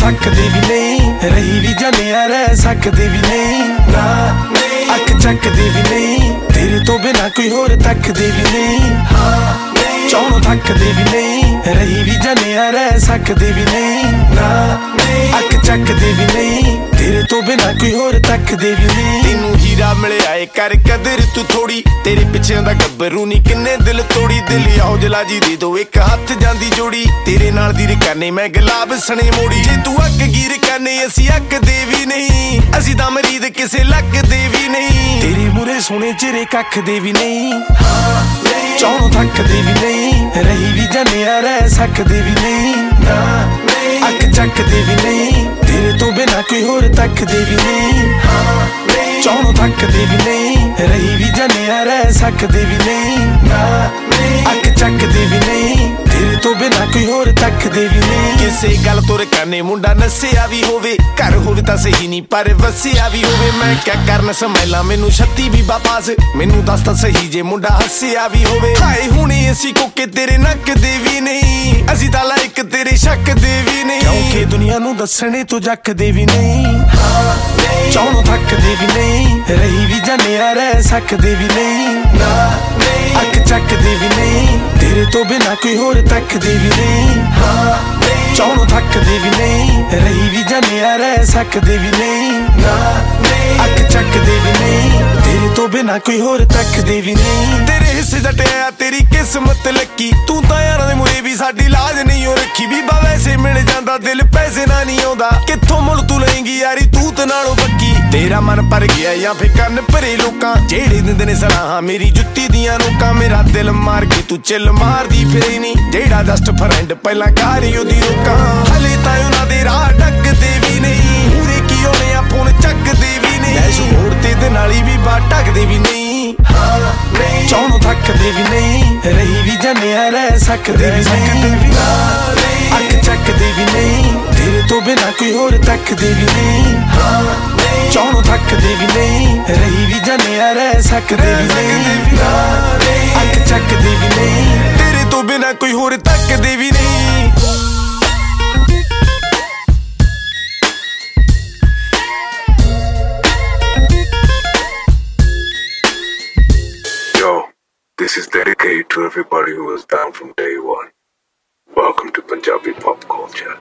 ਥੱਕਦੇ ਵੀ ਨਹੀਂ, ਰਹੀ ਵੀ ਜਾਂਦੇ ਆ ਰਹਿ ਸਕਦੇ ਵੀ ਨਹੀਂ, ਨਾ ਅੱਖ ਚੱਕਦੇ ਵੀ ਨਹੀਂ, ਤੇਰੇ ਤੋਂ ਬਿਨਾ ਕੋਈ ਹੋਰ ਤੱਕਦੇ ਵੀ ਨਹੀਂ, ਚੌਂ ਥੱਕਦੇ ਵੀ ਨਹੀਂ, ਰਹੀ ਵੀ ਜਾਂਦੇ ਆ ਰਹਿ ਸਕਦੇ ਵੀ ਨਹੀਂ, ਨਾ ਅੱਖ ਚੱਕਦੇ ਵੀ ਨਹੀਂ, ਤੇਰੇ ਤੋਂ ਬਿਨਾ ਕੋਈ ਹੋਰ ਤੱਕਦੇ ਵੀ ਨਹੀਂ। ਤੈਨੂੰ ਹੀਰਾ ਮਿਲਿਆ ਏ ਕਰ ਕਦਰ ਤੂੰ ਥੋੜੀ, ਤੇਰੇ ਪਿੱਛੇ ਦਾ ਗੱਭਰੂ ਨੀ ਕਿੰਨੇ ਦਿਲ ਤੋੜੀ, ਦਿਲ ਆਓ ਜਲਾ ਜੀ ਦੇ ਦੋ ਇੱਕ ਹੱਥ ਜਾਂਦੀ ਜੋੜੀ, ਤੇਰੇ ਨਾਲ ਦੀ ਰਕਾਨੇ ਮੈਂ ਗੁਲਾਬ ਸਣੇ ਮੋੜੀ, ਜੇ ਤੂੰ ਅੱਕ ਗੀਰ ਕਾਨੇ ਅਸੀਂ ਅੱਕਦੇ ਵੀ ਨਹੀਂ, ਅਸੀਂ ਤਾਂ ਮਰੀਦ ਕਿਸੇ ਲੱਕਦੇ ਵੀ ਨਹੀਂ, ਤੇਰੇ ਮੂਰੇ ਸੋਹਣੇ ਚਿਹਰੇ ਕੱਖਦੇ ਵੀ ਨਹੀਂ, ਚੌਂ ਥੱਕਦੇ ਵੀ ਨਹੀਂ, ਰਹੀ ਵੀ ਜਾਂਦੇ ਆ ਰਹਿ ਸਕਦੇ ਵੀ ਨਹੀਂ, ਨਾ ਅੱਖ ਚੱਕਦੇ ਵੀ ਨਹੀਂ, ਤੇਰੇ ਤੋਂ ਬਿਨਾ ਕੋਈ ਹੋਰ ਤੱਕਦੇ ਵੀ ਨਹੀਂ, ਚੌਂ ਥੱਕਦੇ ਵੀ ਨਹੀਂ, ਰਹੀ ਵੀ ਜਾਂਦੇ ਆ ਰਹਿ ਸਕਦੇ ਵੀ ਨਹੀਂ, ਨਾ ਅੱਖ ਚੱਕਦੇ ਵੀ ਨਹੀਂ, ਤੇਰੇ ਤੋਂ ਬਿਨਾ ਕੋਈ ਹੋਰ ਤੱਕਦੇ ਵੀ ਨਹੀਂ। ਕਿਸੇ ਗੱਲ ਤੋਂ ਰਕਾਨੇ ਮੁੰਡਾ ਨਸਿਆ ਵੀ ਹੋਵੇ, ਘਰ ਹੋਵੇ ਤਾਂ ਸਹੀ ਨਹੀਂ ਪਰ ਵਸਿਆ ਵੀ ਹੋਵੇ, ਮੈਂ ਕਿਆ ਕਰਨ ਸਮੈਲਾ ਮੈਨੂੰ ਛੱਤੀ ਵੀ ਵਾਪਸ, ਮੈਨੂੰ ਦੱਸ ਤਾਂ ਸਹੀ ਜੇ ਮੁੰਡਾ ਹੱਸਿਆ ਵੀ ਹੋਵੇ, ਹਾਏ ਹੁਣੇ ਅਸੀਂ ਕੋਕੇ ਤੇਰੇ ਨੱਕਦੇ ਵੀ ਨਹੀਂ, ਅਸੀਂ ਤਾਂ ਲਾਇਕ ਤੇਰੇ ਸ਼ੱਕ ਦੇ ਵੀ ਨਹੀਂ, ਕਿਉਂਕਿ ਦੁਨੀਆ ਨੂੰ ਦੱਸਣੇ ਤੋਂ ਜੱਕਦੇ ਵੀ ਨਹੀਂ, ਚੌਂ ਥੱਕਦੇ ਵੀ ਨਹੀਂ, ਰਹੀ ਵੀ ਜਾਂਦੇ ਆ ਰਹਿ ਸਕਦੇ ਵੀ ਨਹੀਂ, ਨਾ ਅੱਖ ਚੱਕਦੇ ਵੀ ਨਹੀਂ, ਤੇਰੇ ਤੋਂ ਬਿਨਾ ਕੋਈ ਹੋਰ ਤੱਕਦੇ ਵੀ ਨਹੀਂ, ਚੌਂ ਥੱਕਦੇ ਵੀ ਨਹੀਂ, ਰਹੀ ਵੀ ਜਾਂਦੇ ਆ ਰਹਿ ਸਕਦੇ ਵੀ ਨਹੀਂ, ਨਾ ਅੱਖ ਚੱਕਦੇ ਵੀ ਨਹੀਂ, ਤੇਰੇ ਤੋਂ ਬਿਨਾ ਕੋਈ ਹੋਰ ਤੱਕਦੇ ਵੀ ਨਹੀਂ। ਤੇਰੇ ਹਿੱਸੇ ਜਟਿਆ ਤੇਰੀ ਕਿਸਮਤ ਲੱਕੀ, ਤੂੰ ਤਾਂ ਯਾਰਾਂ ਦੇ ਮੂਰੇ ਵੀ ਸਾਡੀ ਲਾਜ ਨਹੀਂ ਓ ਰੱਖੀ, ਬੀਬਾ ਵੈਸੇ ਮਿਲ ਜਾਂਦਾ ਦਿਲ ਪੈਸੇ ਨਾਲ ਨਹੀਂ ਆਉਂਦਾ, ਕਿੱਥੋਂ ਮੁੱਲ ਤੂੰ ਲਏਂਗੀ ਯਾਰੀ ਤੂੰ ਤੇ ਨਾਲੋਂ ਬੱਕੀ, ਤੇਰਾ ਮਨ ਭਰ ਗਿਆ ਜਾਂ ਫੇ ਕੰਨ ਭਰੇ ਲੋਕਾਂ, ਜਿਹੜੇ ਦਿੰਦੇ ਨੇ ਸਲਾਹਾਂ ਮੇਰੀ ਜੁੱਤੀ ਦੀਆਂ ਨੋਕਾਂ, ਮੇਰਾ ਦਿਲ ਮਾਰ ਕੇ ਤੂੰ ਚਿੱਲ ਮਾਰਦੀ ਫਿਰੇ ਨਹੀਂ, ਜਿਹੜਾ ਜਸਟ ਫਰੈਂਡ ਪਹਿਲਾਂ ਗਾਰੀ ਉਹਦੀ ਰੋਕਾਂ, ਹਲੇ ਤਾਂ ਉਹਨਾਂ ਦੇ ਰਾਹ ਡੱਕਦੇ ਵੀ ਨਹੀਂ, ਪੂਰੇ ਕੀ ਹੋਣੇ ਆ ਫੋਨ ਚੱਕਦੇ ਵੀ ਨਹੀਂ, ਐਸ਼ ਹੋਰ ਤੇ ਨਾਲੀ ਵੀ ਬਾਹ ਢੱਕਦੇ ਵੀ ਨਹੀਂ, ਚੌਂ ਥੱਕਦੇ ਵੀ ਨਹੀਂ, ਰਹੀ ਵੀ ਜਾਂਦੇ ਆ ਰਹਿ ਸਕਦੇ ਵੀ ਨਹੀਂ, ਅੱਖ ਚੱਕਦੇ ਵੀ ਨਹੀਂ, ਤੇਰੇ ਤੋਂ ਬਿਨਾ ਕੋਈ ਹੋਰ ਤੱਕਦੇ ਵੀ ਨਹੀਂ, ਚੌਂ ਥੱਕਦੇ ਵੀ ਨਹੀਂ, ਰਹੀ ਵੀ ਜਾਂਦੇ ਆ ਰਹਿ ਸਕਦੇ ਵੀ ਨਹੀਂ, ਅੱਖ ਚੱਕਦੇ ਵੀ ਨਹੀਂ, ਤੇਰੇ ਤੋਂ ਬਿਨਾ ਕੋਈ ਹੋਰ ਤੱਕਦੇ ਵੀ ਨਹੀਂ। This is dedicated to everybody who was down from day one. Welcome to Punjabi pop culture.